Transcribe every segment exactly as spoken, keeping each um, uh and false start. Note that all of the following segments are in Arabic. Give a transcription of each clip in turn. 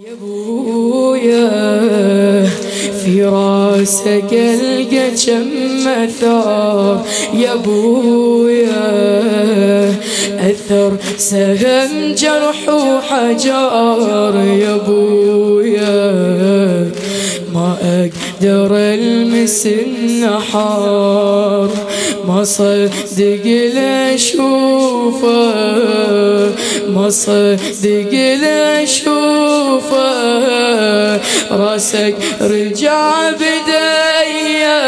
يا بويا في راسك القى كم اثار يا بويا، اثر سهم جرح وحجار يا بويا، ما اقدر المس النحار، ما صدق لاشوفه، ما صدق لاشوفه، راسك رجع بدايا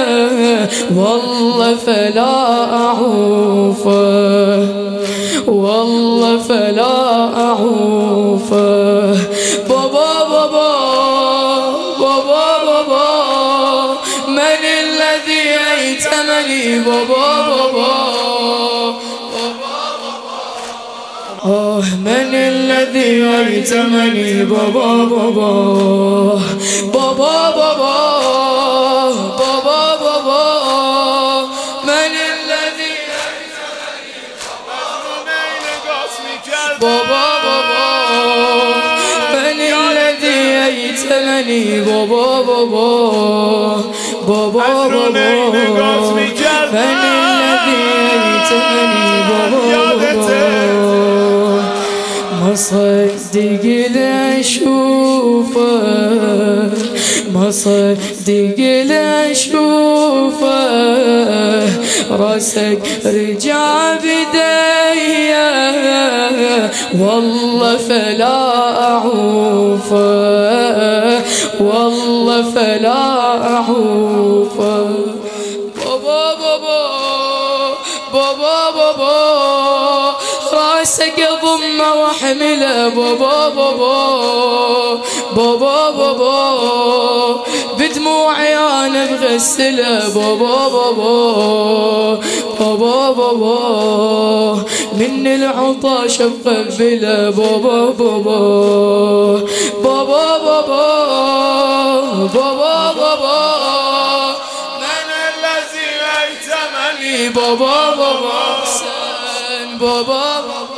والله فلا اعوفه، والله فلا اعوفه. بابا بابا بابا بابا من الذي ايتمني بابا بابا، آه من الذي أيتمني بابا بابا بابا بابا بابا بابا من الذي أيتمني بابا بابا من الذي أيتمني بابا بابا بابا بابا من الذي أيتمني بابا بابا، ما صدق لاشوفه، ما صدق لاشوفه، راسك رجع بدايا والله فلا اعوفه، والله فلا اعوفه. بابا بابا بابا بابا راسك ضمه واحمله بابا بابا بابا بابا، بدموعي انا بغسله بابا بابا بابا بابا، من العطش بقبله بابا بابا بابا بابا بابا بابا من الذي ايتمني بابا بابا بابا بابا